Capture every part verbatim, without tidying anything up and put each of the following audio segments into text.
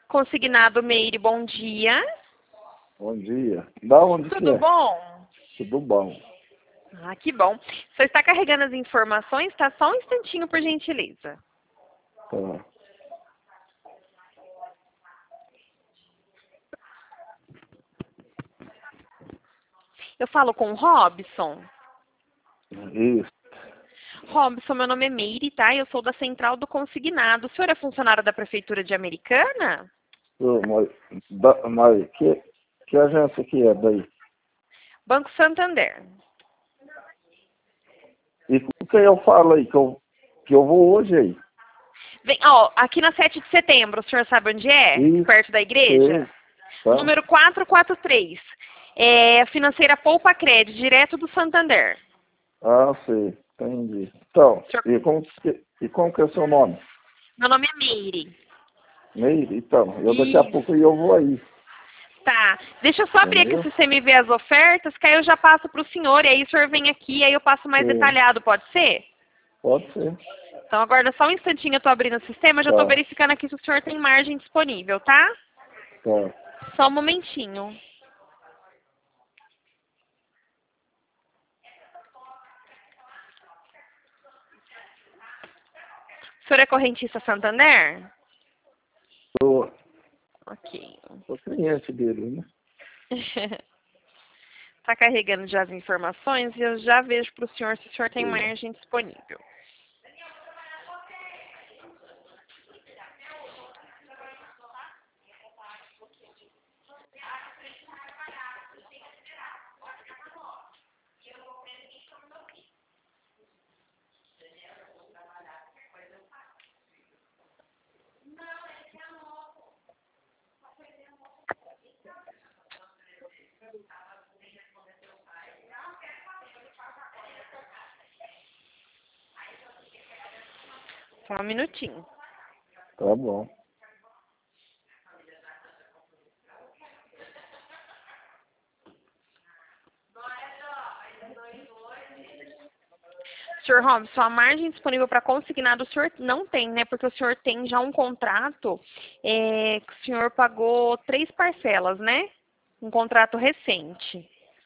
Consignado Meire, bom dia. Bom dia. Da onde que Tudo é? bom? Tudo bom. Ah, que bom. Você está carregando as informações? Tá só um instantinho, por gentileza. Tá. Eu falo com o Robson. Isso. Robson, meu nome é Meire, tá? Eu sou da Central do Consignado. O senhor é funcionário da Prefeitura de Americana? Ô, mas, da, mas que, que agência que é daí? Banco Santander. E com quem eu falo aí? Que eu, que eu vou hoje aí? Vem, ó, aqui na sete de setembro, o senhor sabe onde é? Isso. Perto da igreja? Sei. Tá? Número quatrocentos e quarenta e três. É a financeira Poupa Crédito, direto do Santander. Ah, sei. Entendi. Então, Senhor- e como, que, e como que é o seu nome? Meu nome é Meire. Meire? Então, eu daqui a Isso. pouco eu vou aí. Tá. Deixa eu só abrir aqui Entendeu? se você me vê as ofertas, que aí eu já passo para o senhor, e aí o senhor vem aqui, aí eu passo mais Sei. detalhado, pode ser? Pode ser. Então aguarda só um instantinho, eu tô abrindo o sistema, já tô Tá. verificando aqui se o senhor tem margem disponível, tá? Tá. Só um momentinho. O senhor é correntista Santander? Tô, Ok. sou cliente dele, né? Tá carregando já as informações e eu já vejo para o senhor se o senhor tem Sei. margem disponível. Só um minutinho. Tá bom. senhor Robson, a margem disponível para consignado o senhor não tem, né? Porque o senhor tem já um contrato é, que o senhor pagou três parcelas, né? Um contrato recente.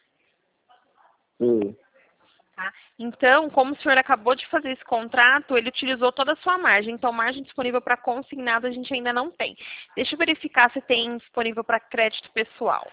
Sei. Tá? Então, como o senhor acabou de fazer esse contrato, ele utilizou toda a sua margem. Então, margem disponível para consignado a gente ainda não tem. Deixa eu verificar se tem disponível para crédito pessoal.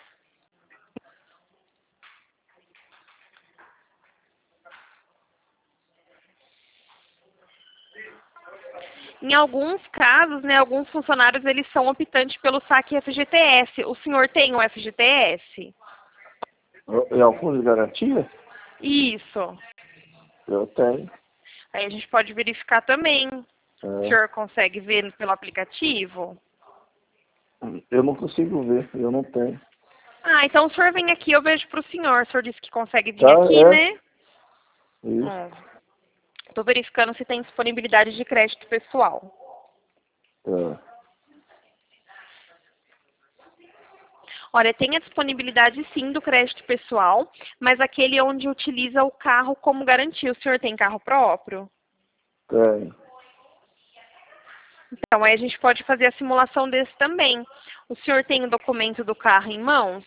Em alguns casos, né, alguns funcionários eles são optantes pelo saque F G T S. O senhor tem o F G T S? É o fundo de garantia? Isso. Eu tenho. Aí a gente pode verificar também. O É. senhor consegue ver pelo aplicativo? Eu não consigo ver, eu não tenho. Ah, então o senhor vem aqui, eu vejo para o senhor. O senhor disse que consegue vir Tá, aqui, é. né? Isso. Estou verificando se tem disponibilidade de crédito pessoal. Tá. Olha, tem a disponibilidade sim do crédito pessoal, mas aquele onde utiliza o carro como garantia. O senhor tem carro próprio? Tenho. Então, aí a gente pode fazer a simulação desse também. O senhor tem o documento do carro em mãos?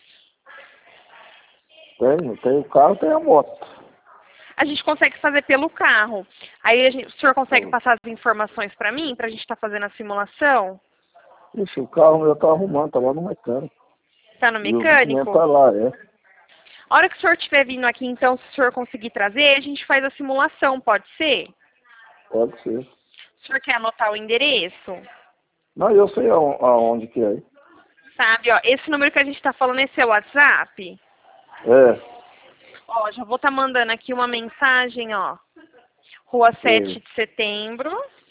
Tenho. Tenho o carro, tenho a moto. A gente consegue fazer pelo carro. Aí a gente, o senhor consegue Tá. passar as informações para mim, para a gente estar fazendo a simulação? Ixi, o carro meu tá arrumando, tá lá no mecânico. Está no E o documento mecânico? tá lá, é. A hora que o senhor estiver vindo aqui, então, se o senhor conseguir trazer, a gente faz a simulação, pode ser? Pode ser. O senhor quer anotar o endereço? Não, eu sei aon- aonde que é. Sabe, ó, esse número que a gente está falando, esse é o WhatsApp? É. Ó, já vou estar mandando aqui uma mensagem, ó. Rua sete Sei. de setembro.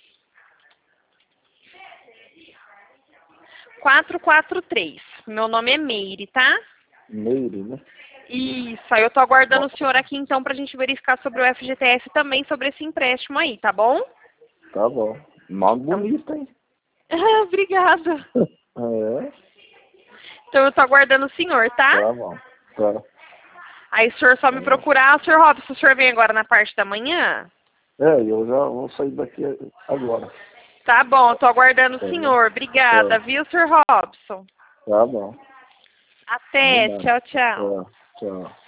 quatrocentos e quarenta e três. Meu nome é Meire, tá? Meire, né? Isso, aí eu tô aguardando Bom, o senhor aqui então pra gente verificar sobre o F G T S também, sobre esse empréstimo aí, tá bom? tá bom. Nome Então, bonito, hein? obrigada. É. Então eu tô aguardando o senhor, tá? Tá bom. Tá. Aí o senhor só Tá me bom. procurar, o senhor Robson, o senhor vem agora na parte da manhã? É, eu já vou sair daqui agora. Tá bom, estou aguardando Tá o bom. senhor. Obrigada, Tá. viu, senhor Robson? Tá bom. Até, Combinado. tchau, tchau. Tchau. Tchau.